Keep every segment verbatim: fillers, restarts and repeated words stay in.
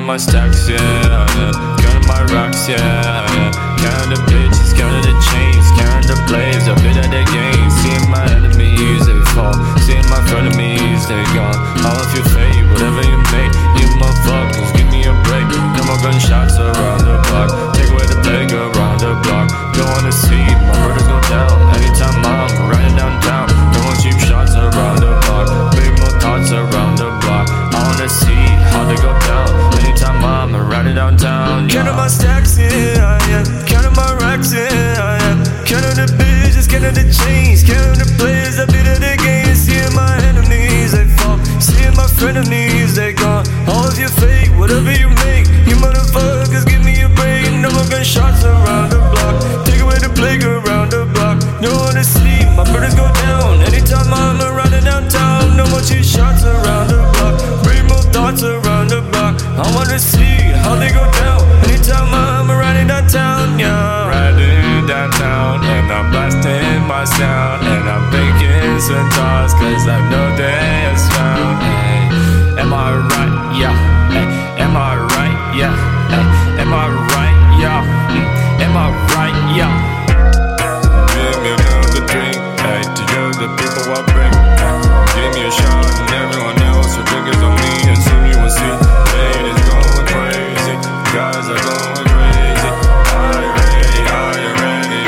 my stacks, yeah, yeah. Counting my rocks, yeah, yeah. Counting the bitches, counting the chains, counting the blades, a bit of the game. Seeing my enemies, they fall. Seeing my frenemies, they gone. All of your fate, whatever you make, you motherfuckers, give me a break. No more gunshots around the block. Take away the plague around the block. Don't wanna see my brothers go down. Anytime I'm riding downtown, don't want cheap shots around the block. Big more thoughts around the block. I wanna see how they go down. Anytime I'm riding downtown, yeah. Counting my stacks, yeah, yeah. Counting my racks, yeah, yeah. Counting the bitches, counting the chains, counting the players, a bit of the game. Seeing my enemies, they fall. Seeing my frenemies, they gone. All of your fake, whatever you make, you motherfuckers, give me a break. No more gunshots around the block. Take away the plague around the block. No one to sleep, my brothers go down. Anytime I'm riding downtown, no more cheap shots around the block. Bring more thoughts around the block. I wanna see how they go down. Anytime I'm riding downtown, yeah. Riding downtown and I'm blasting my sound. And I'm making some toss cause I know there's found. Hey, am I right? Yeah. Hey, am I right? Yeah. Hey, am I right? Yeah. Mm, am I right? Yeah. Give me another drink. Hey, to you the people I bring. Hey, give me a shot and everyone else who figures on me and soon you will see. Ladies going crazy, guys are going crazy. Are you ready? Are you ready?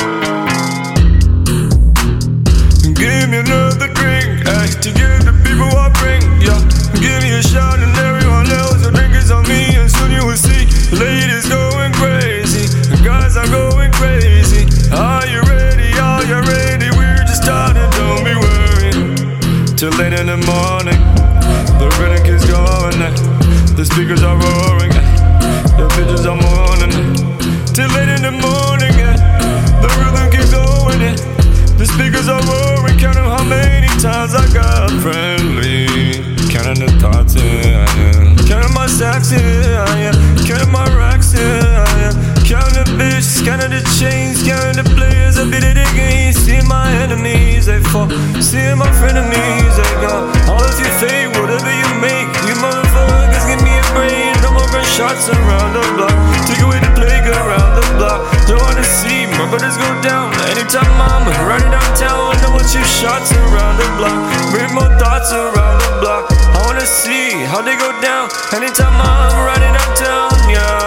Give me another drink. Hey, to you the people I bring. Yeah, give me a shot and everyone else who figures on me and soon you will see. Ladies going crazy, guys are going crazy. Are you ready? Are you ready? We're just starting, don't be worried. Till late in the morning, the rhythm keeps going. The speakers are roaring, the bitches are mourning. Till late in the morning, the rhythm keeps going. The speakers are roaring, counting how many times I got friendly. Counting the thoughts, yeah, yeah. Counting my stacks, yeah, yeah. Counting my racks, yeah, yeah. Counting the bitches, counting the chains, counting the players, a bit of the game. Seeing my enemies, they fall. Seeing my frenemies, they gone. All of you fake, whatever you make, you motherfuckers, give me a break. No more gunshots around the block. Take away the plague around the block. Don't wanna see my brothers go down. Anytime I'm riding downtown, no more cheap shots around the block. Bring more thoughts around the block. I wanna see how they go down. Anytime I'm riding downtown, yeah.